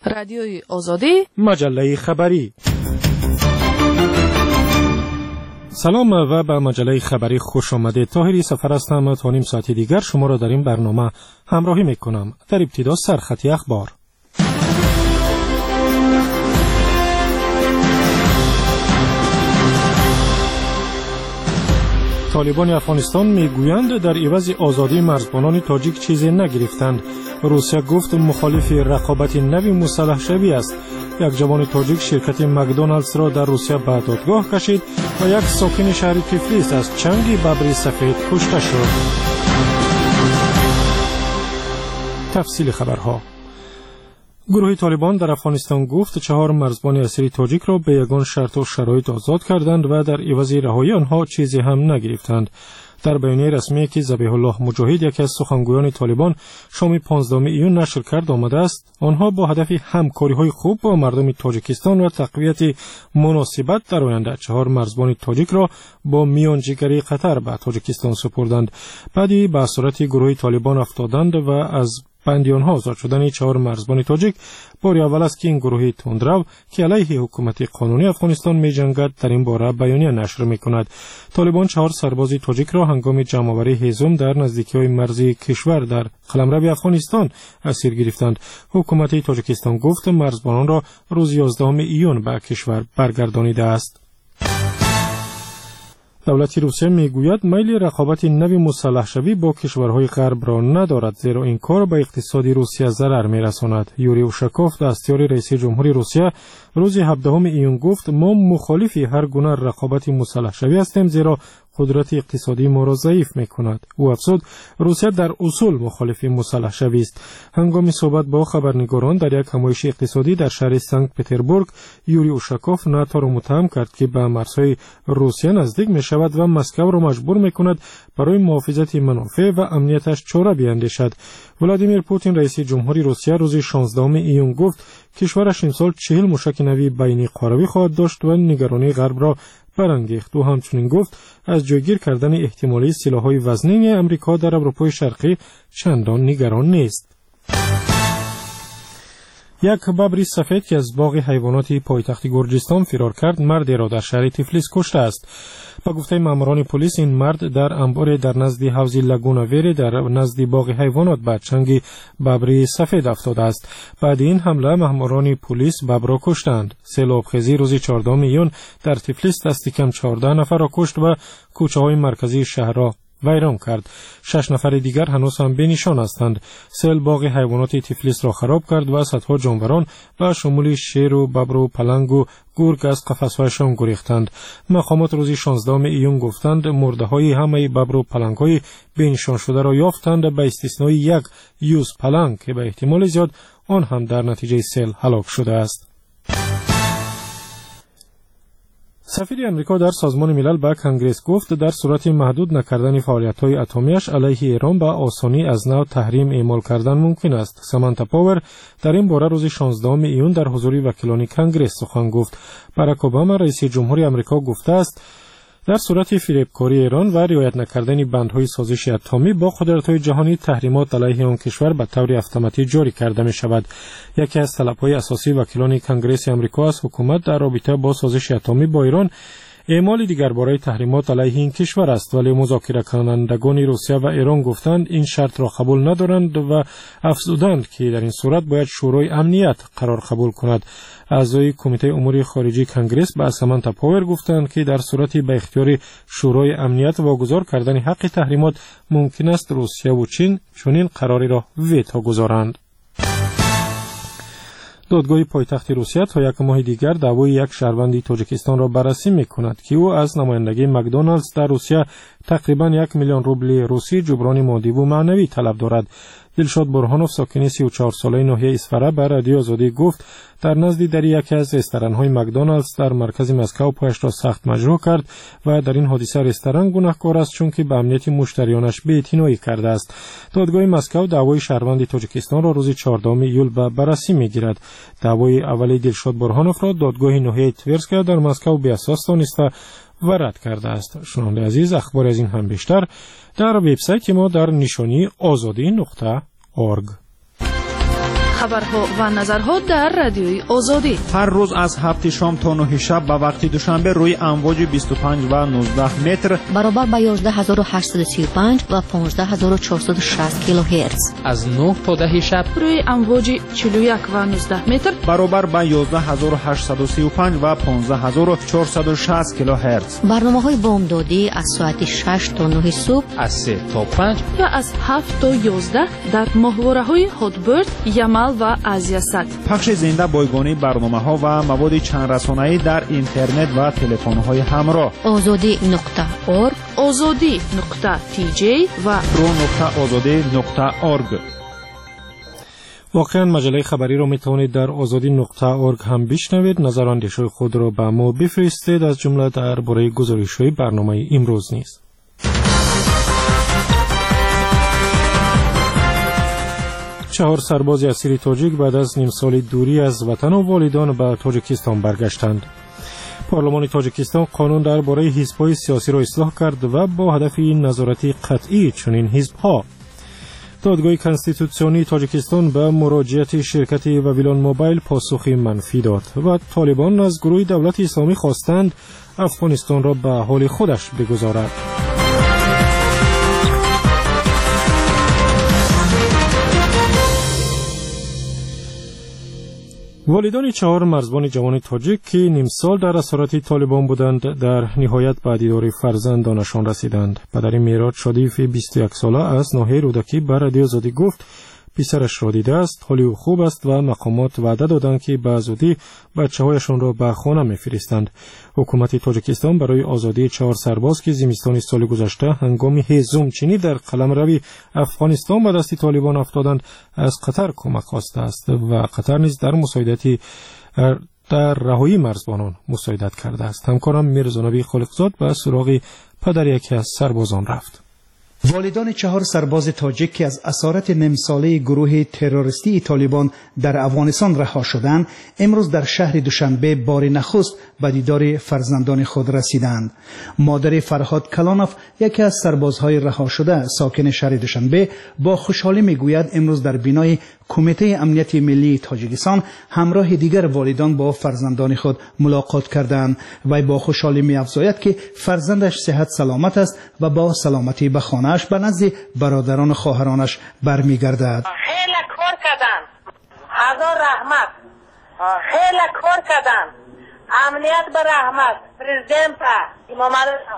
رادیوی آزادی، مجله خبری. سلام و به مجله خبری خوش آمدید. طاهری سفر هستم تا نیم ساعت دیگر شما را در این برنامه همراهی میکنم. در ابتدا سرخط اخبار. طالبان افغانستان میگویند در عوض آزادی مرزبانان تاجیک چیزی نگرفتند. روسیه گفت مخالف رقابت نوی مسلح شوی است. یک جوان تاجیک شرکت مکدونالدز را در روسیه به دادگاه کشید و یک ساکن شهر تفلیس از چنگ ببر سفید کشته شد. تفصیل خبرها. گروه طالبان در افغانستان گفت 4 مرزبان اسیری تاجیک را به یگان شرط و شرایط آزاد کردند و در عوض رهایی آنها چیزی هم نگرفتند. در بیانیه رسمی که ذبیح الله مجاهد یکی از سخنگویان طالبان شام 15 ایون نشر کرد آمده است آنها با هدف همکاری‌های خوب با مردم تاجیکستان و تقویت مناسبت در آینده 4 مرزبان تاجیک را با میانجیگری قطر به تاجیکستان سپردند. بعدی به اسارت گروه طالبان افتادند و از بندیانها آزاد شدن 4 مرزبان تاجیک بار اول است که این گروه تندرو که علیه حکومت قانونی افغانستان می جنگد در این باره بیانیه نشر می کند. طالبان 4 سرباز تاجیک را هنگام جمع‌آوری هیزم در نزدیکی‌های مرزی کشور در قلمرو افغانستان اسیر گرفتند. حکومت تاجیکستان گفت مرزبانان را روز 11 ایون به کشور برگردانیده است. دولت روسیه میگوید میل رقابت نوی مسلح شوی با کشورهای غرب را ندارد زیرا این کار به اقتصاد روسیه ضرر میرساند. یوری اوشاکوف دستیار رئیس جمهوری روسیه روز 17 ایون گفت ما مخالف هر گونه رقابت مسلح شوی هستیم زیرا قدرت اقتصادی ما را ضعیف می‌کند. او افزود روسیه در اصول مخالف مسلح شوی است. هنگام صحبت با خبرنگاران در یک همایش اقتصادی در شهر سنت پتربورگ یوری اوشاکوف ناتو را متهم کرد که به مرزهای روسیه نزدیک می‌شود و مسکو را مجبور می‌کند برای محافظت منافع و امنیتش چاره بیندیشد. ولادیمیر پوتین رئیس جمهوری روسیه روز 16 ایون گفت کشورش امسال 40 موشک نوی بین قاره خواهد داشت و نگرانی غرب را برانگیخت. و همچنین گفت از جایگیر کردن احتمالی سلاح‌های وزنی امریکا در اروپای شرقی چندان نگران نیست. یک ببر سفید که از باغ حیوانات پایتخت گرجستان فرار کرد مردی را در شهر تفلیس کشته است. با گفته ماموران پلیس این مرد در انبار در نزد حوض لاگوناویری در نزد باغ حیوانات به چنگ ببر سفید افتاده است. بعد این حمله ماموران پلیس ببر را کشتند. سیلابخیزی روز 14 ایون در تفلیس دست کم 14 نفر را کشت و کوچه‌های مرکزی شهر را ویران کرد. 6 نفر دیگر هنوز هم بی نشان هستند. سیل باغ حیوانات تفلیس را خراب کرد و صدها جانوران به شمول شیر و ببر و پلنگ و گرگ از قفس‌هایشان گریختند. مقامات روز 16 ایون گفتند مرده‌های همه ببر و پلنگ‌های بی نشان شده را یافتند به استثنای یک یوز پلنگ که به احتمال زیاد آن هم در نتیجه سیل هلاک شده است. سفیر امریکا در سازمان ملل به کنگره گفت در صورت محدود نکردن فعالیت‌های اتمیش علیه ایران به آسانی از نو تحریم اعمال کردن ممکن است. سامانتا پاور در این باره روز 16 ایون در حضور وکیلان کنگره سخن گفت. باراک اوباما رئیس جمهوری امریکا گفته است در صورت فریبکاری ایران و رعایت نکردن بندهای سازش اتمی با قدرت‌های جهانی تحریمات علیه آن کشور به طور اتوماتیک جاری کرده می شود. یکی از طلب‌های اساسی وکیلان کنگره امریکا از حکومت در رابطه با سازش اتمی با ایران اعمال دیگر برای تحریمات علیه این کشور است، ولی مذاکره کنندگان روسیه و ایران گفتند این شرط را قبول ندارند و افزودند که در این صورت باید شورای امنیت قرار قبول کند. اعضای کمیته امور خارجه کنگره به سامانتا پاور گفتند که در صورت به اختیار شورای امنیت واگذار کردن حق تحریمات ممکن است روسیه و چین چنین قراری را ویتو گذارند. دادگاه پایتخت روسیه تا یک ماه دیگر دعوای یک شهروند تاجیکستان را بررسی می‌کند که او از نمایندگی مکدونالدز در روسیه تقریباً 1 میلیون روبل روسی جبران مادی و معنوی طلب دارد. دلشاد برهانوف ساکن 34 ساله ناحیه اسفره به رادیو آزادی گفت در نزدیک در یکی از رستوران‌های مکدونالدز در مرکز مسکو پایش را سخت مجروح کرد و در این حادثه رستوران گناهکار است چون که به امنیت مشتریانش بی‌اعتنایی کرده است. دادگاه مسکو دعوای شهروند تاجیکستان را روز 14 ایول به بررسی می‌گیرد. دعوای اولی دلشاد برهانوف را دادگاه ناحیه تورسک در مسکو بی اساس دانسته و رد کرده است. شنونده عزیز اخبار از این هم بیشتر در وبسایت ما در نشانی azadi.org. خبرها و نظرها در رادیوی آزادی. هر روز از 7 شام تا 9 شب به وقت دوشنبه روی امواج 25 و 19 متر برابر با 11835 و 15460 کیلوهرتز. از 9 تا 10 شب روی امواج 41 و 19 متر برابر با 11835 و 15460 کیلوهرتز. برنامه‌های بامدادی از ساعت 6 تا 9 صبح، از 3 تا 5 و از 7 تا 11 در ماهواره‌های هاتبرد، یمل و آزیاسات. پخش زنده بایگانی برنامه‌ها و مواد چند رسانه‌ای در اینترنت و تلفن‌های همراه. azadi.org، azadi.tj و pro.azadi.org. واقعا مجله خبری را می توانید در azadi.org هم بشنوید. نظر و اندیشه خود را به ما بفرستید، از جمله درباره گزارش‌های برنامه امروز نیز. 4 سرباز اسیر تاجیک بعد از نیم سال دوری از وطن و والدان به تاجیکستان برگشتند. پارلمان تاجیکستان قانون درباره حزب‌های سیاسی را اصلاح کرد و با هدف نظارت قطعی چنین حزب‌ها. دادگاه کنستیتوسیونی تاجیکستان به مراجعت شرکت وویلان موبایل پاسخی منفی داد و طالبان از گروه دولت اسلامی خواستند افغانستان را به حال خودش بگذارد. والدان 4 مرزبان جوان تاجیک که نیم سال در اسارت طالبان بودند در نهایت به دیدار فرزندانشان رسیدند. پدر میراد شادیف 21 ساله از ناحیه رودکی به رادیو آزادی گفت پسرش را دیده است، حالی او خوب است و مقامات وعده دادند که به زودی بچه‌هایشان را به خانه می‌فرستند. حکومت تاجیکستان برای آزادی 4 سرباز که زمستان سال گذشته هنگام هیزم چینی در قلمروی افغانستان به دست طالبان افتادند از قطر کمک خواسته است و قطر نیز در مساعدتی در رهایی مرزبانان مساعدت کرده است. همکارم میرزا خالقزاد به سراغ پدر یکی از سربازان رفت. والدان 4 سرباز تاجیک که از اسارت نیم-ساله گروه تروریستی طالبان در افغانستان رها شدند، امروز در شهر دوشنبه بار نخست به دیدار فرزندان خود رسیدند. مادر فرهاد کلانوف، یکی از سربازهای رها شده ساکن شهر دوشنبه، با خوشحالی میگوید امروز در بینای کمیته امنیت ملی تاجیکستان همراه دیگر والدان با فرزندان خود ملاقات کردند و با خوشحالی می‌افزاید که فرزندش صحت سلامت است و با سلامتی به خانه‌اش به نزد برادران و خواهرانش برمیگردد. خیلی کار کردن، هزار رحمت، خیلی کار کردن، امنیت به رحمت، پرزیدنت امام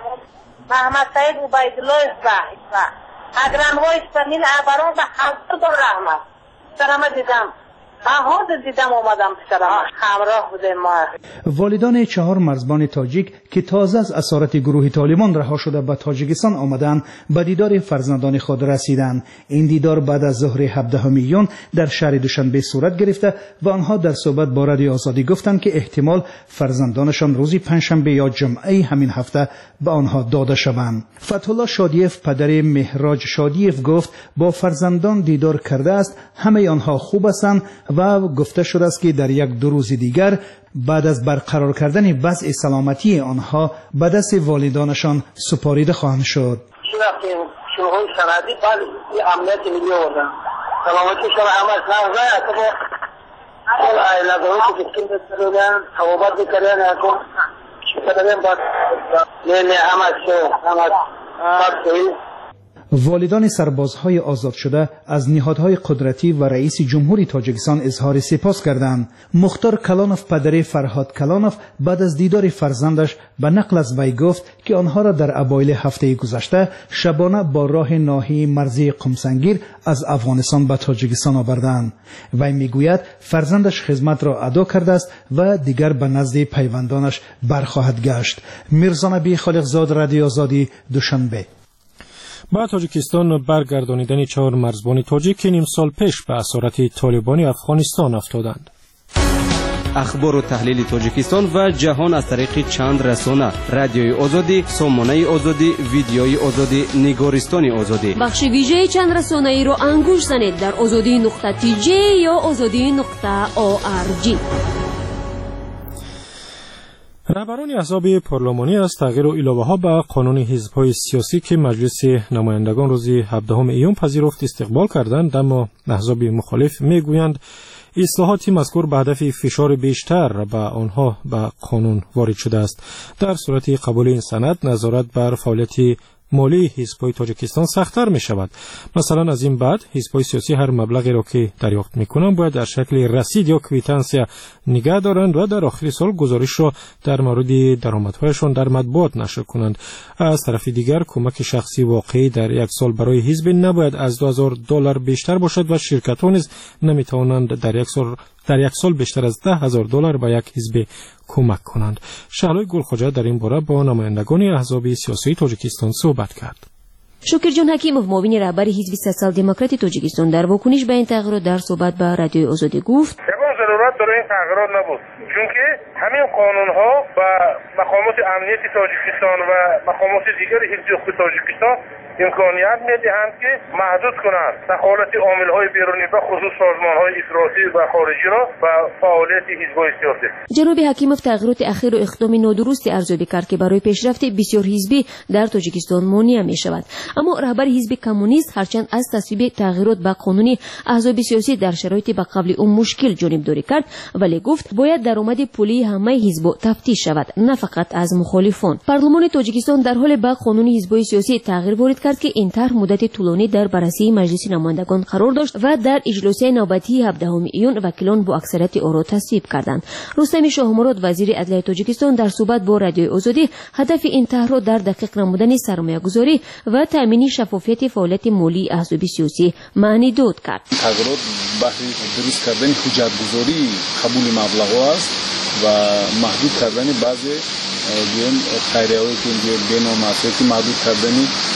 محمد سید عبیدالله و اگران‌های سنین ابران به هزار رحمت. سلامت دیدم، دیدم اومدم همراه بودیم ما. والدان 4 مرزبان تاجیک که تازه از اسارت گروه طالبان رها شده به تاجیکستان آمدند به دیدار فرزندان خود رسیدند. این دیدار بعد از ظهر 17 میلیون در شهر دوشنبه صورت گرفته و آنها در صحبت با رادیو آزادی گفتند که احتمال فرزندانشان روزی پنجشنبه یا جمعه همین هفته به آنها داده شوند. فتح‌الله شادیف پدر مهراج شادیف گفت با فرزندان دیدار کرده است، همه آنها خوب هستند و گفته شده است که در 1-2 روز دیگر بعد از برقرار کردن وضع سلامتی آنها به دست والدانشان سپاریده خواهند شد. وقتی شروع سندی بعد امنیت ملی آوردن سلامتیشون همه نغزه اصلا ندارون که کسکین بسرودن توابت بکرین اکن شکرین باید نه همه شو همه باید والدان سربازهای آزاد شده از نهادهای قدرتی و رئیس جمهوری تاجیکستان اظهار سپاس کردند. مختار کلانوف پدر فرهاد کلانوف بعد از دیدار فرزندش به نقل از وی گفت که آنها را در اوایل هفته گذشته شبانه با راه ناحیه مرزی قمسنگیر از افغانستان به تاجیکستان آوردند. وی میگوید فرزندش خدمت را ادا کرده است و دیگر به نزد پیوندانش برخواهد گشت. میرزا خالقزاد، رادیو آزادی، دوشنبه. با تاجیکستان برگردانیدن 4 مرزبان تاجیک که نیم سال پیش به اسارت طالبان افغانستان افتادند. اخبار و تحلیل تاجیکستان و جهان از طریق چند رسانه: رادیوی آزادی، سامانه آزادی، ویدیوی آزادی، نگارستان آزادی. بخش ویژه چند رسانه ای رو انگوش زنید در azadi.tj یا azadi.org. رهبران احزاب پارلمانی از تغییر و الهه‌ها به قانون حزب‌های سیاسی که مجلس نمایندگان روز 17 ایون پذیرفت استقبال کردند، اما احزاب مخالف میگویند اصلاحات مذکور به هدف فشار بیشتر به آنها به قانون وارد شده است. در صورت قبول این سند نظارت بر فعالیت مالی حزب‌های تاجیکستان سخت‌تر می‌شود. مثلا از این بعد حزب‌های سیاسی هر مبلغی را که دریافت می‌کنند باید در شکل رسید یا کویتانسیا نگاه دارند و در آخر سال گزارش را در مورد درآمدهایشان در مطبوعات نشر کنند. از طرف دیگر کمک شخصی واقعی در یک سال برای حزب نباید از $2000 بیشتر باشد و شرکت‌ها نیز نمی‌توانند در یک سال بیشتر از $10,000 به یک حزب کمک کنند. شهلای گلخوجه در این باره با نمایندگان احزاب سیاسی تاجیکستان صحبت کرد. شکر جان حکیمов معاون رهبر حزب سوسیال دموکراتی تاجیکستان در واکنش به این تغییرات در صحبت با رادیوی آزادی گفت: ضرورت داره این تغییرات نبود، چون که همین قانون ها و مقامات امنیت تاجیکستان و مقامات دیگر حزب حقوق تاجیکستان امکانیت میدهند که محدود کنند دخالت عامل‌های بیرونی به خصوص سازمان‌های افراطی و خارجی را و فعالیت حزب‌های سیاسی. جناب حکیمов تغییرات اخیر و اقدام نادرست ارزیابی کرد که برای پیشرفت بسیار حزبی در تاجیکستان مانع می‌شود. اما رهبر حزب کمونیست هرچند از تصویب تغییرات به قانون احزاب سیاسی در شرایط به قبل اون مشکل جانبداری کرد، ولی گفت باید درآمد پولی همه حزب‌ها تفتیش شود، نه فقط از مخالفان. پارلمان تاجیکستان در حال به قانون حزب‌های سیاسی تغییر وارد کرد که این طرح مدت طولانی در بررسی مجلس نمایندگان قرار داشت و در اجلاس نوبتی 17 ایون وکیلان با اکثریت آن را تصویب کردند. رستم شاهمراد وزیر عدلیه تاجیکستان در صحبت با رادیوی آزادی هدف این طرح را در دقیق نمودن سرمایه‌گذاری و تامین شفافیت فعالیت مالی احزاب سیاسی معنی داد کرد. تغییرات بحث درست کردن حجت‌گذاری قبول مبلغ‌ها است و محدود کردن بعضی خیریه‌هایی که اینجا بینام است که محدود کردن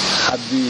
حدی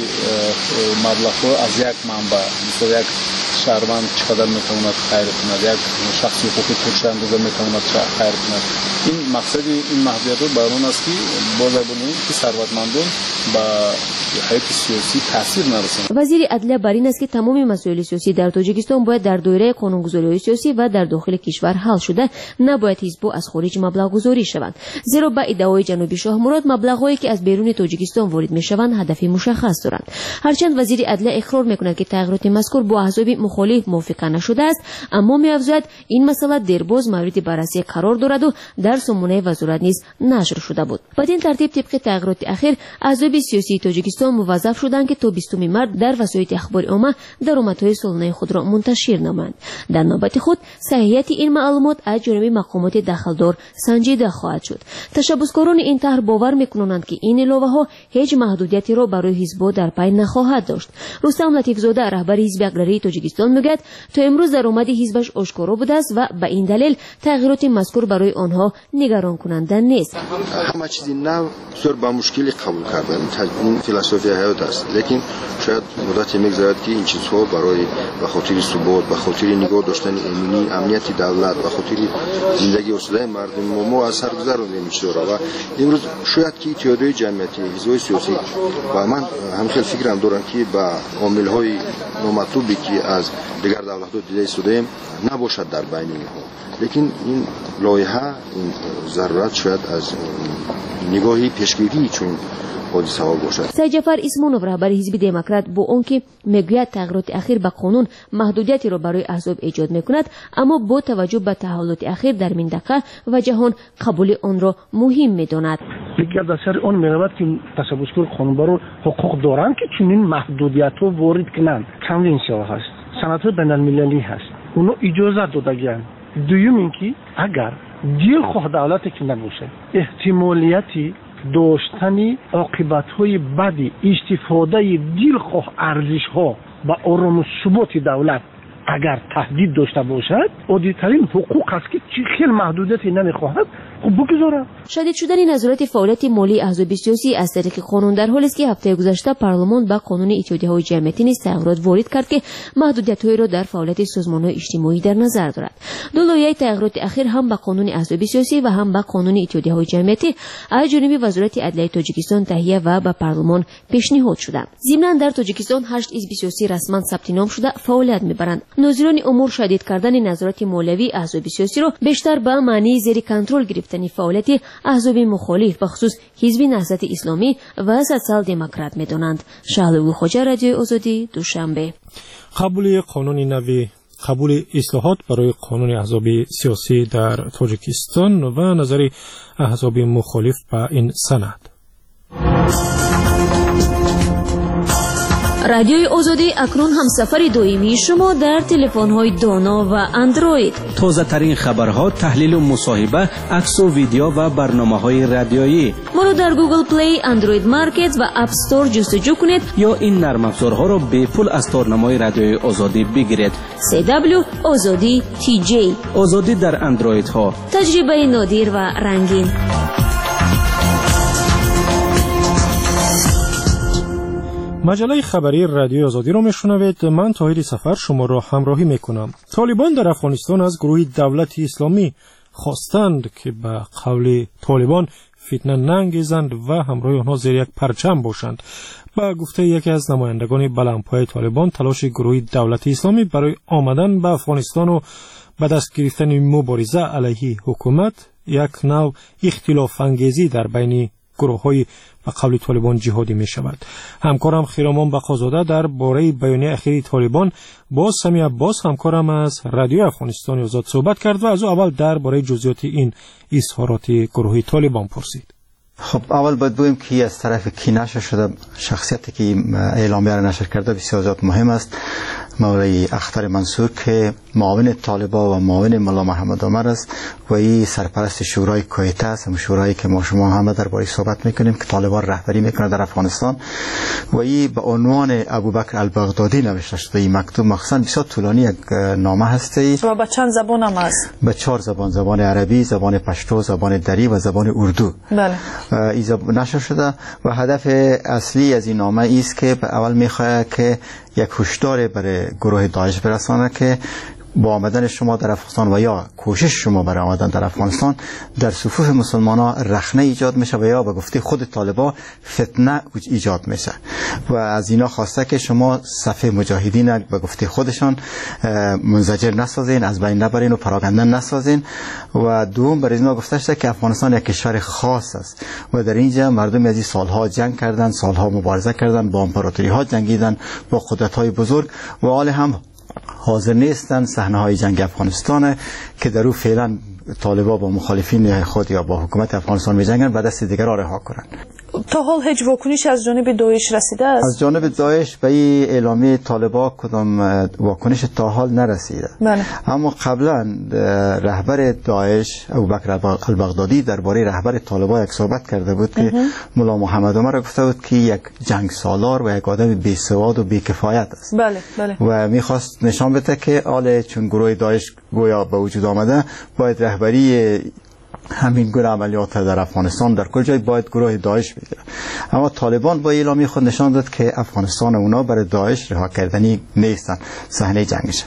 مبلغ‌ها از یک منبع، مثل یک شهروند چقدر میتواند خیر کند، یک شخص حقوقی چه اندازه میتواند خیر کند. این مقصد این محدودیت برای است که بازابونیم که ثروتمندان با حیات سیاسی تاثیر نرسند. وزیر عدلیه بر این است که تمام مسائل سیاسی در تاجیکستان باید در دایره قانونگذاری سیاسی و در داخل کشور حل شده، نباید حزب‌ها از خارج مبلغ گذاری شوند. زیرا با ادعای جناب شاهمراد مبلغ‌هایی که از بیرون تاجیکستان وارد میشوند هدف مشخص دارند. هرچند وزیر عدلیه اقرار میکند که تغییرات مذکور با احزاب مخالف موافقه نشده است، اما می‌افزاید این مسئله دیرباز مورد بررسی قرار دارد و در سامانه وزارت نیز نشر شده بود. بدین ترتیب طبق تغییرات اخیر احزاب سیاسی تاجیکستان موظف شدند که تا 20 مارس در وسایل اخبار عامه درآمدهای سالانه خود را منتشر نمایند. در نوبت خود صحیحیت این معلومات از جانب مقامات دخلدار سنجیده خواهد شد. تشبثکاران این طرح باور می‌کنند که این الهه‌ها هیچ محدودیتی را برای حزب‌ها در پی نخواهد داشت. رستم لطیف‌زاده رهبر حزب اقراری تاجیکستان میگوید تا امروز درآمد حزبش آشکارا بوده است و به این دلیل تغییرات مذکور برای آنها نگران کننده نیست. همه چیزی نو بسیار با مشکلی قبول کردن این فلسفه حیات است، لیکن شاید مدتی میگذرد که این چیزها برای به خاطر ثبات، به خاطر نگاه داشتن امنیت دولت، به خاطر زندگی اصلاح مردم ما از سر گذرانده میشه و امروز شاید که اتحادیه جمعیتی حزب‌های سیاسی و من همخیل فکرم دارم که با عامل‌های نامطلوبی که از دیگر دولت‌ها دیده شده نباشد در بین اینها، لیکن این لایحه این ضرورت شاید از نگاهی پیشگیری چون حادثه ها باشد. سید جعفر اسمانوف رهبر حزب دموکرات با آنکه میگوید تغییرات اخیر به قانون محدودیتی را برای احزاب ایجاد میکند، اما با توجه به تحولات اخیر در منطقه و جهان قبول آن را مهم میداند. دیگر در سر آن میرود که تشبثکار قانونبر حقوق دارند که چنین محدودیت ها وارد کنند. کنونسیون هست، سند بین المللی هست، اونو اجازه دادگیان. دوم اینکه اگر دلخواه دولت که نباشه احتمالیتی داشتن عاقبت‌های بدی استفاده دلخواه ارزش‌ها و آرام و ثبات دولت اگر تهدید داشته باشد، عادی‌ترین حقوق است که خیلی محدودیتی نمی‌خواهد خب بگذارد. شدید شدن نظارت فعالیت مالی احزاب سیاسی از طریق قانون در حالی است که هفته گذشته پارلمان با قانون اتحادیه‌های جمعیتی نیز تغییرات وارد کرد که محدودیت‌هایی را در فعالیت سازمان‌های اجتماعی در نظر دارد. دو لایحه تغییرات اخیر هم با قانون احزاب سیاسی و هم با قانون اتحادیه‌های جمعیتی از جانب وزارت عدلیه تاجیکستان تهیه و به پارلمان پیشنهاد شده. ضمناً در تاجیکستان 8 حزب سیاسی رسما ثبت نام شده فعالیت می‌برند. ناظران امور شدید کردن نظارت مالیوی احزاب سیاسی را بیشتر به معنی زیر کنترل گرفت گرفتن فعالیت احزاب مخالف به خصوص حزب نهضت اسلامی و سوسیال دموکرات می‌دانند. شهلوی خوجا، رادیوی آزادی، دوشنبه. قبول اصلاحات برای قانون احزاب سیاسی در تاجیکستان و نظر احزاب مخالف به این سند. رادیوی آزادی اکنون همسفر دائمی شما در تلفن‌های دانا و اندروید. تازه ترین خبرها، تحلیل و مصاحبه، عکس و ویدیو و برنامه‌های رادیویی. ما رو در گوگل پلی، اندروید مارکت و اپ استور جستجو کنید یا این نرم افزارها را به پول از تارنمای رادیوی آزادی بگیرید. CW آزادی TJ. آزادی در اندروید ها. تجربه نادر و رنگین. مجله خبری رادیو آزادی را میشنوید. من طاهر سفر شما را همراهی میکنم. طالبان در افغانستان از گروه دولت اسلامی خواستند که به قول طالبان فتنه نانگیزند و همراه آنها زیر یک پرچم باشند. با گفته یکی از نمایندگان بلندپای طالبان، تلاش گروه دولت اسلامی برای آمدن به افغانستان و به دست گرفتن مبارزه علیه حکومت یک نوع اختلاف انگیزی در بین گروه‌های به قول طالبان جهادی می شود. همکارم خیرامان بقازاده در باره بیانیه اخیر طالبان با سمی عباس همکارم از رادیو افغانستان آزاد صحبت کرد و از اول در باره جزئیات این اظهارات گروه طالبان پرسید. خب اول باید بگویم که از طرف کی نشر شده، شخصیتی که اعلامیه را نشر کرده بسیار زیاد مهم است. مولوی اختر منصور که معاون طالبان و معاون ملا محمد عمر است و این سرپرست شورای کویته است، هم شورایی که ما شما همه درباره صحبت میکنیم که طالبان رهبری میکنه در افغانستان، و این به عنوان ابوبکر البغدادی نوشته شده. این مکتوب مخصوصا بسیار طولانی یک نامه هستی و به چند زبان هم است؟ به 4 زبان، زبان عربی، زبان پشتو، زبان دری و زبان اردو. بله. این نشر شده و هدف اصلی از این نامه است که اول میخواد که یک هشدار برای گروه داعش برسانه که با آمدن شما در افغانستان و یا کوشش شما برای آمدن در افغانستان در صفوف مسلمانان رخنه ایجاد میشه و یا به گفته خود طالبان فتنه ایجاد میشه و از اینا خواسته که شما صف مجاهدین به گفته خودشان منزجر نسازین، از بین نبرین و پراکنده نسازین. و دوم برای اینا گفته شده که افغانستان یک کشور خاص است و در اینجا مردم از این سالها جنگ کردن، سالها مبارزه کردن، با امپراتوری ها جنگیدن، با قدرت های بزرگ و حال هم حاضر نیستن صحنه های جنگ افغانستان که در او فعلا طالبان با مخالفین خود یا با حکومت افغانستان می جنگن و دست دیگر را رها کنند. تا حال هیچ واکنشی از جانب داعش رسیده است؟ از جانب داعش به این اعلامیه طالبان کدام واکنش تا حال نرسیده. بله. اما قبلا رهبر داعش ابوبکر البغدادی درباره رهبر طالبان یک صحبت کرده بود که ملا محمد عمر گفته بود که یک جنگ سالار و یک آدم بی‌سواد و بی‌کفایت است. بله بله. و میخواست نشان بده که آله چون گروه داعش گویا به وجود آمده باید رهبری همین گروه عملیات در افغانستان در کل جای باید گروه داعش بگیره. اما طالبان با اعلامیه خود نشان داد که افغانستان اونا برای داعش رها کردنی نیستن، صحنه جنگش.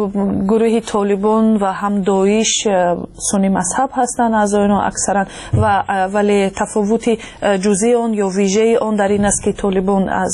گروه طالبان و هم داعش سنی مذهب هستند اعضای آن اکثرا و ولی تفاوت جزئی آن یا ویژه آن در این است که طالبان از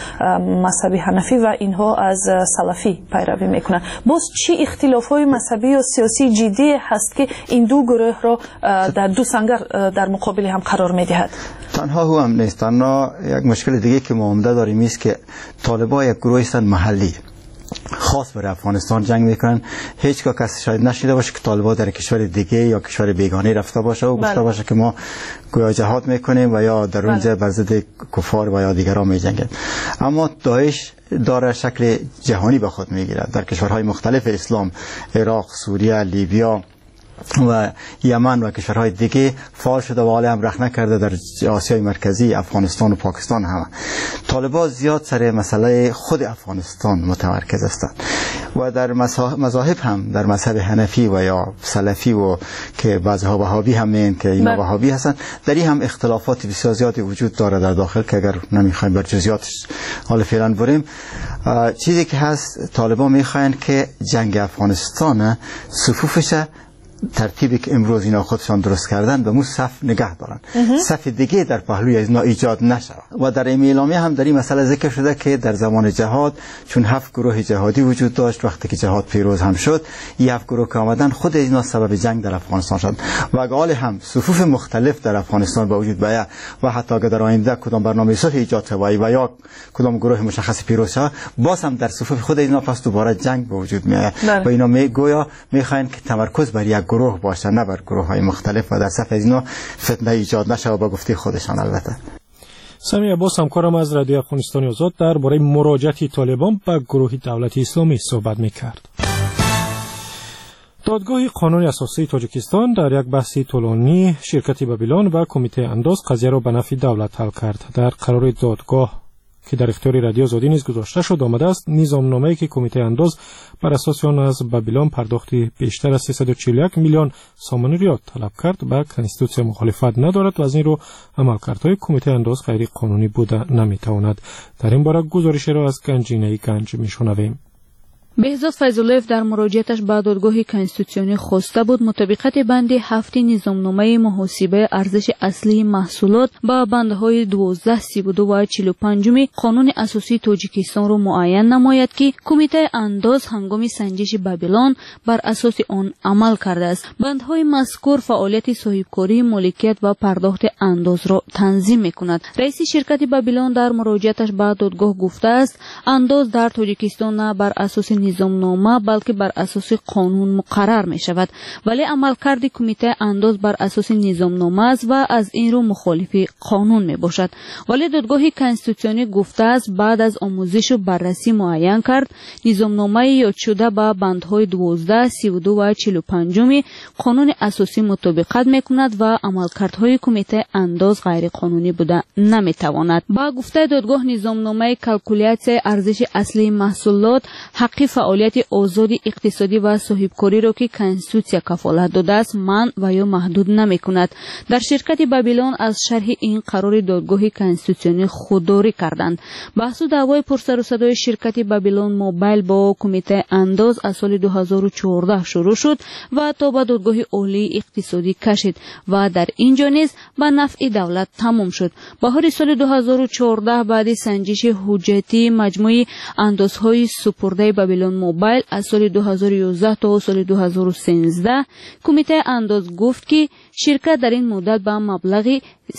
مذهب حنفی و اینها از سلفی پیروی میکنند. باز چه اختلاف‌های مذهبی و سیاسی جدی هست که این دو گروه را در دو سنگر در مقابل هم قرار میدهد؟ تنها او هم نیست، تنها یک مشکل دیگه که ما عمده داریم است که طالبان یک گروه هستند محلی خاص برای افغانستان جنگ میکنن. هیچ کس شاید نشیده باشه که طالبان در کشور دیگه یا کشور بیگانه رفته باشه و گفته باشه که ما گویا جهاد میکنیم و یا در اونجا بر ضد کفار و یا دیگران میجنگیم. اما داعش داره شکل جهانی به خود میگیرد در کشورهای مختلف اسلام، عراق، سوریه، لیبیا و یمن و کشورهای دیگه فعال شده و حالا هم رخنه کرده در آسیای مرکزی، افغانستان و پاکستان. همه طالبان زیاد سر مسئله خود افغانستان متمرکز هستند و در مذاهب هم در مذهب حنفی و یا سلفی و که بعضها وهابی هم میگن که اینا وهابی هستند، در این هم اختلافات بسیار زیادی وجود داره در داخل که اگر نمیخوایم بر جزئیاتش حالا فعلا بریم. چیزی که هست طالبان میخواین که جنگ افغانستان صفوفش ترتیبی که امروز اینا خودشان درست کردن به مو صف نگه دارن، صف دیگه در پهلوی اینا ایجاد نشه. و در این اعلامیه هم در این مسئله ذکر شده که در زمان جهاد چون 7 گروه جهادی وجود داشت، وقتی که جهاد پیروز هم شد، این 7 گروه که آمدن خود اینا سبب جنگ در افغانستان شد و اگر هم صفوف مختلف در افغانستان به وجود بیاید و حتی اگر در آینده کدام برنامه صلح ایجاد شود و یا کدام گروه مشخص پیروز شود، باز هم در صفوف خود اینا پس دوباره جنگ به وجود میاد و اینا گویا میخواین که تمرکز بر یک گروه باشه نه بر گروه های مختلف و در صف اینا فتنه ایجاد نشه و با گفته خودشان. البته سمی عباس همکارم از رادیو افغانستان آزاد درباره مراجعت طالبان به گروه دولت اسلامی صحبت میکرد. دادگاه قانون اساسی تاجیکستان در یک بحث طولانی شرکت بابیلون و کمیته انداز قضیه را به نفع دولت حل کرد. در قرار دادگاه که در اختیار رادیو آزادی نیز گذاشته شد آمده است نظامنامه‌ای که کمیته انداز بر اساس آن از بابیلون پرداختی بیشتر از 341 میلیون سامانه ریال طلب کرد به کنستیتوسیون مخالفت ندارد و از این رو عملکردهای کمیته انداز غیر قانونی بوده نمیتواند. در این باره گزارش را از گنجینه گنج میشنویم. بهزاد فیض‌اللهیف در مراجعتش به دادگاه کنستیتوسیونی خواسته بود مطابقت بند 7 نظامنامه محاسبه ارزش اصلی محصولات با بندهای 12, 32 و 45 قانون اساسی تاجیکستان را معین نماید که کمیته انداز هنگام سنجش بابیلون بر اساس آن عمل کرده است. بندهای مذکور فعالیت صاحبکاری، مالکیت و پرداخت انداز را تنظیم می‌کند. رئیس شرکت بابیلون در مراجعتش به دادگاه گفته است انداز در تاجیکستان نه بر اساس نظامنامه بلکه بر اساس قانون مقرر می شود، ولی عملکرد کمیته انداز بر اساس نظامنامه است و از این رو مخالف قانون می باشد. ولی دادگاه کنستیتوسیونی گفته است بعد از آموزش و بررسی معین کرد نظامنامه یاد شده با بندهای 12, 32 و 45 قانون اساسی مطابقت می کند و عملکردهای کمیته انداز غیر قانونی بوده نمی تواند. با گفته دادگاه نظامنامه کلکولیت ارزش اصلی محصولات حق فعالیت آزاد اقتصادی و صاحبکاری را که کنستیتوسیا کفالت داده است منع و یا محدود نمی کند. در شرکت بابیلون از شرح این قرار دادگاه کنستیتوسیونی خودداری کردند. بحث و دعوای پرسر و صدای شرکت بابیلون موبایل با کمیته انداز از سال 2014 شروع شد و تا به دادگاه عالی اقتصادی کشید و در اینجا نیز به نفع دولت تمام شد. بهار سال 2014 بعد سنجش حجتی مجموعه اندازهای سپرده بابیلون موبایل از سال 2011 تا سال 2013 کمیته انداز گفت که شرکت در این مدت به مبلغ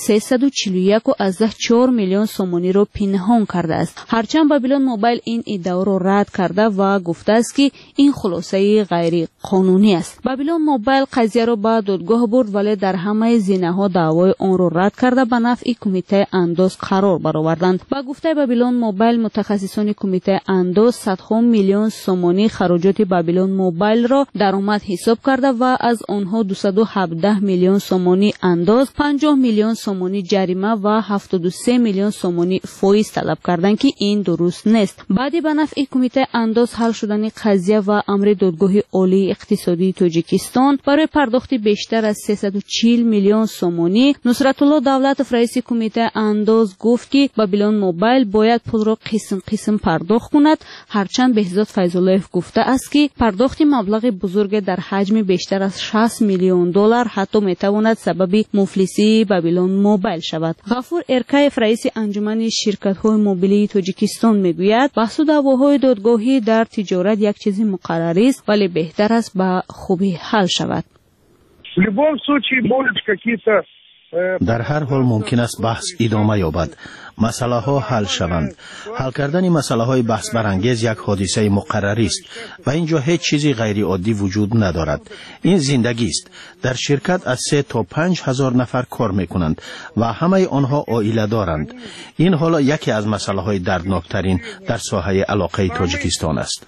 341.4 میلیون سومانی را پنهان کرده است. هرچند بابیلون موبایل این ادعا را رد کرده و گفته است که این خلاصه غیر قانونی است. بابیلون موبایل قضیه را به دادگاه برد ولی در همه زینه‌ها دعوای آن را رد کرده به نفع کمیته انداز قرار برآوردند. با گفته بابیلون موبایل متخصصان کمیته انداز صدها میلیون سومانی خراجات بابیلون موبایل را درآمد حساب کرده و از آنها 217 میلیون سومانی انداز، 50 میلیون سومانی جریمه و 73 میلیون سومانی فایز طلب کردند که این درست نیست. بعد به نفع کمیته انداز حل شدن قضیه و امر دادگاه عالی اقتصادی تاجیکستان برای پرداخت بیشتر از 340 میلیون سومانی نصرت الله دولت رئیس کمیته انداز گفت که بابیلون موبایل باید پول را قسم قسم پرداخت کند. هرچند بهزاد فیض‌اللهیف گفته است که پرداخت مبلغ بزرگ در حجم بیشتر از 60 میلیون دلار حتی میتواند سبب مفلسی بابیلون موبایل شود. غفور ارکایف رئیس انجمن شرکت‌های موبیلی تاجیکستان میگوید بحث و دعواهای دادگاهی در تجارت یک چیز مقرری است ولی بهتر است به خوبی حل شود. در هر حال ممکن است بحث ادامه یابد، مسئله ها حل شوند. حل کردن مسئله های بحث برانگیز یک حادثه مقرری است و اینجا هیچ چیزی غیر عادی وجود ندارد. این زندگی است. در شرکت از 3 تا 5 هزار نفر کار میکنند و همه آنها عائله دارند. این حالا یکی از مسئله های دردناکترین در ساحه علاقه تاجیکستان است.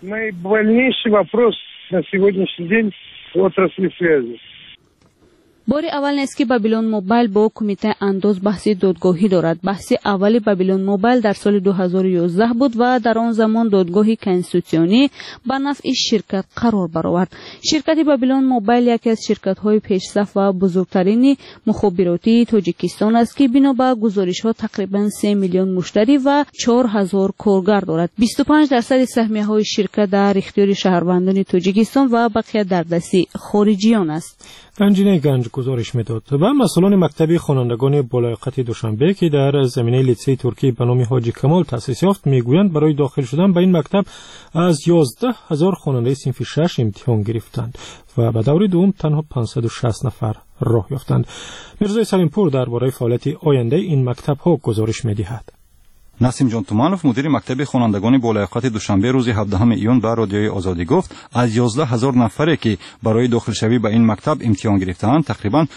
بار اول نیست که بابلون موبایل با کمیته انداز بحث دادگاهی دارد. بحث اول بابلون موبایل در سال 2011 بود و در آن زمان دادگاه کنستیتوسیونی به نفع شرکت قرار برآورد. شرکت بابلون موبایل یکی از شرکت‌های پیشرفت و بزرگترین مخابراتی تاجیکستان است که بنا به گزارش‌ها تقریباً 3 میلیون مشتری و 4000 کارگر دارد. 25% سهمیه‌های شرکت در اختیار شهروندان تاجیکستان و بقیه در دست خارجیان است. گنجینه گنج گزارش میداد و مسئولان مکتب خوانندگان بالایقت دوشنبه که در زمینه لیسه ترکی به نام حاجی کمال تأسیس یافت میگویند برای داخل شدن به این مکتب از 11000 خواننده صنف 6 امتحان گرفتند و به دور دوم تنها 560 نفر راه یافتند. میرزای سلیمپور درباره فعالیت آینده این مکتب ها گزارش میدهد. نسیم جان تومانوف مدیر مکتب خوانندگان بالایقت دوشنبه روز 17 ایون به رادیوی آزادی گفت از 11000 نفری که برای داخل شوی به این مکتب امتحان گرفتند تقریبا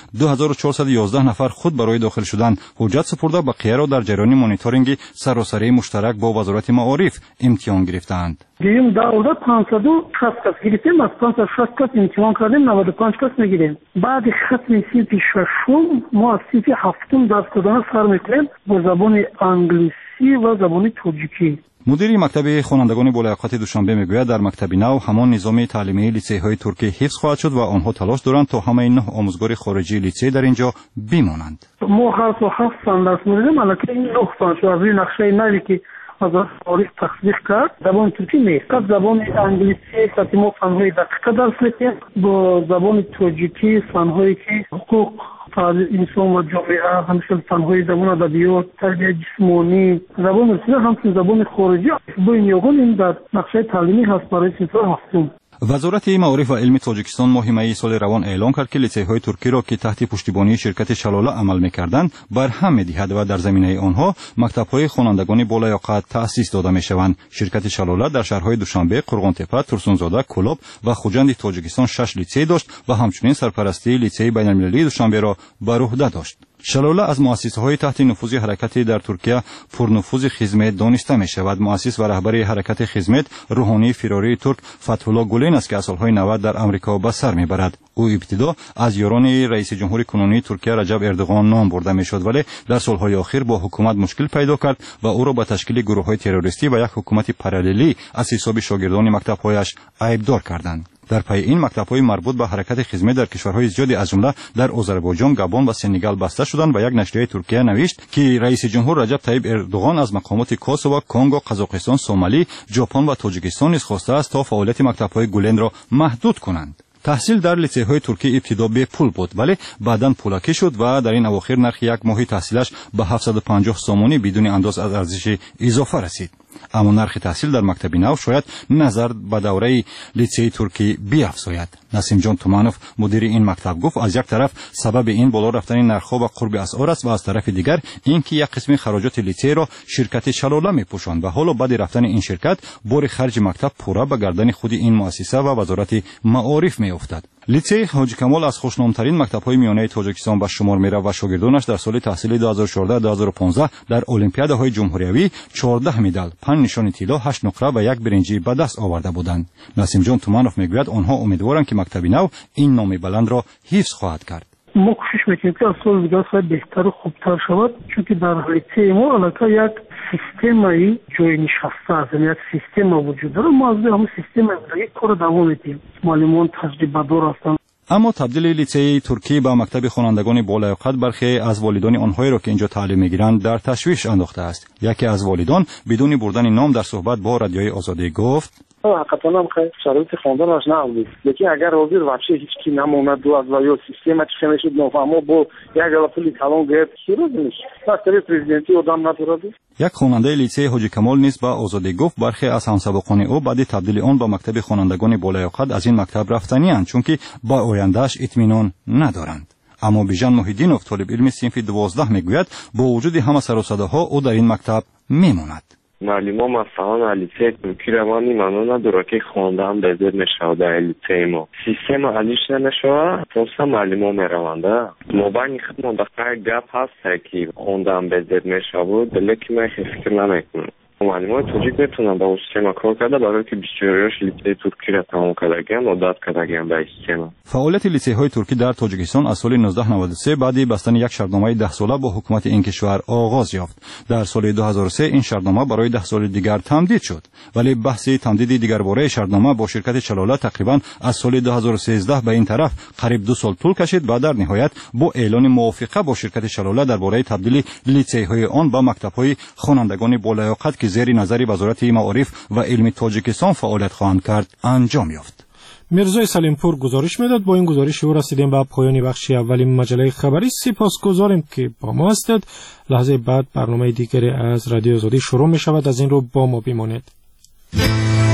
2411 نفر خود برای داخل شدن حجت سپرده، بقیه را در جریان مانیتورینگ سراسری مشترک با وزارت معارف امتحان گرفتند. گیم داودا 560 کس گرفتیم، از 560 کس امتحان کردیم، 95 کس میگیریم. بعد ختم صنف ششم ما از صنف هفتم درس دادن سر میکنیم با زبان انگلیسی و زبان تاجیکی. مدیر مکتب خوانندگان بالایقت دوشنبه میگوید در مکتب نو همان نظام تعلیمی لیسه های ترکی حفظ خواهد شد و آنها تلاش دارند تا همه 9 آموزگار خارجی لیسه در اینجا بمانند. ما هر تو 7 سال درس میدیم، البته این 9 سال از این نقشه نوی که از تاریخ تصدیق کرد زبان ترکی نیست، زبان انگلیسی که ما فنهای دقیق درس میدیم، با زبان تاجیکی فنهایی که حقوق انسان و جامعه، همچنین فنهای زبان ادبیات، تربیت جسمانی، زبان رسمی، همچنین زبان خارجی با این یگان این در نقشه تعلیمی هست برای صنف هفتم. وزارت معارف و علم تاجیکستان ماه می سال روان اعلام کرد که لیسه‌های ترکی را که تحت پشتیبانی شرکت شلاله عمل می‌کردند برهم می‌دهد و در زمینه آنها مکتب‌های خوانندگان بالایقت تأسیس داده می‌شوند. شرکت شلاله در شهرهای دوشنبه، قرغان‌تپه، ترسونزاده، کلوب و خوجند تاجیکستان 6 لیسه داشت و همچنین سرپرستی لیسه بین‌المللی دوشنبه را بر عهده داشت. شلاله از مؤسسه‌های تحت نفوذ حرکت در ترکیه پرنفوذ خدمت دانسته می‌شود. مؤسس و رهبر حرکت خدمت روحانی فراری ترک فتح‌الله گولین است که از سال‌های 90 در آمریکا به سر می‌برد. او ابتدا از یاران رئیس جمهور کنونی ترکیه رجب اردوغان نام برده می‌شد، ولی در سال‌های اخیر با حکومت مشکل پیدا کرد و او را به تشکیل گروه‌های تروریستی و یک حکومت پاراللی از حساب شاگردان مکتب‌هایش عیبدار کردند. در پی این مکتب‌های مربوط به حرکت خدمت در کشورهای زیادی از جمله در آذربایجان، گابون و سنگال بسته شدند و یک نشریه ترکیه نوشت که رئیس جمهور رجب طیب اردوغان از مقامات کوسوو، کنگو، قزاقستان، سومالی، ژاپن و تاجیکستان نیز خواسته است تا فعالیت مکتب‌های گولن را محدود کنند. تحصیل در لیسه‌های ترکی ابتدا به پول بود، ولی بعداً پولکی شد و در این اواخر نرخ یک ماهی تحصیلش به 750 سومونی بدون انداز از ارزش اضافه رسید. اما نرخ تحصیل در مکتب نو شاید نظر به دوره لیسه ترکی بیافزاید. نسیم جان تومانوف مدیر این مکتب گفت از یک طرف سبب این بالا رفتن نرخ‌ها و قرب اسعار است و از طرف دیگر اینکه یک قسم خراجات لیسه را شرکت شلاله می‌پوشاند و حالا بعد رفتن این شرکت بار خرج مکتب پورا به گردن خود این مؤسسه و وزارت معارف می‌افتد. لیسه حاجی کمال از خوشنام‌ترین مکتب‌های میانه تاجیکستان به شمار می‌رود و شاگردانش در سال تحصیلی 2014-2015 در المپیادهای جمهوریوی 14 مدال، 5 نشان طلا، 8 نقره و 1 برنجی به دست آورده بودند. نسیم جان تومانوف میگوید آنها امیدوارند که مکتب نو این نام بلند را حفظ خواهد کرد. ما کوشش میکنیم که از سال دیگر باید بهتر و خوبتر شود، چون که در لیسه ما علاقه یک سیستمی جای نشسته است، یعنی یک سیستم وجود داره. ما از همون سیستم یک کار دوام میدیم. معلمان تجربه دار هستند. اما تبدیل لیسه ترکی به مکتب خوانندگان بالایقت برخی از والدان آنهایی را که اینجا تعلیم میگیرند در تشویش انداخته است. یکی از والدان بدون بردن نام در صحبت با رادیوی آزادی گفت حقیقتا هم خیلی شرایط خواندنش نبود، لیکن اگر حاضر واقعا هیچ کی نموند و از یا سیستم چه میشد نفهمو با یک پولی کلان گرفت شروع میشه وقتی پرزیدنتی آدم ندارد. یک خواننده لیسه حاجی کمال نیز با آزادی گفت برخی از همسبقان او بعد تبدیل آن به مکتب خوانندگان بالایقت از این مکتب رفتنی اند چون که با آیندهش اطمینان ندارند. اما بیژن محیدینوف طالب علم صنف 12 میگوید با وجود همه سر و صداها او در این مکتب میماند. معلمان مثلا لیسه ترکی روانی منو نداره که خواندن بهتر نشود در لیسه ما سیستم علیش نمیشه پس معلمان میروند ما بانی خدمت دقیق گپ هست که خواندن بهتر نشود لیکن من فکر نمیکنم معلمای توجیک بتونن با سیستم کار کرده برای که 24 لیسه ترکی را تمام کردگن عادت کردگن به سیستم. فعالیت لیسه‌های ترکی در تاجیکستان از سال 1993 بعد بستن یک شرطنامه 10 ساله با حکومت این کشور آغاز یافت. در سال 2003 این شرطنامه برای 10 سال دیگر تمدید شد، ولی بحث تمدید دیگرباره شرطنامه با شرکت چلاله تقریبا از سال 2013 به این طرف قریب 2 سال طول کشید و در نهایت با اعلان موافقه با شرکت چلاله درباره تبدیل لیسه‌های آن به مکتب‌های خوانندگان بالیاقت که زیر نظر وزارت معارف و علم تاجیکستان فعالیت خواهند کرد انجام یافت. میرزای سلیمپور گزارش میداد. با این گزارش او رسیدیم به پایان بخش اولی مجله خبری. سپاسگزاریم که با ما هستید. لحظه بعد برنامه دیگری از رادیو آزادی شروع می شود. از این رو با ما بمانید.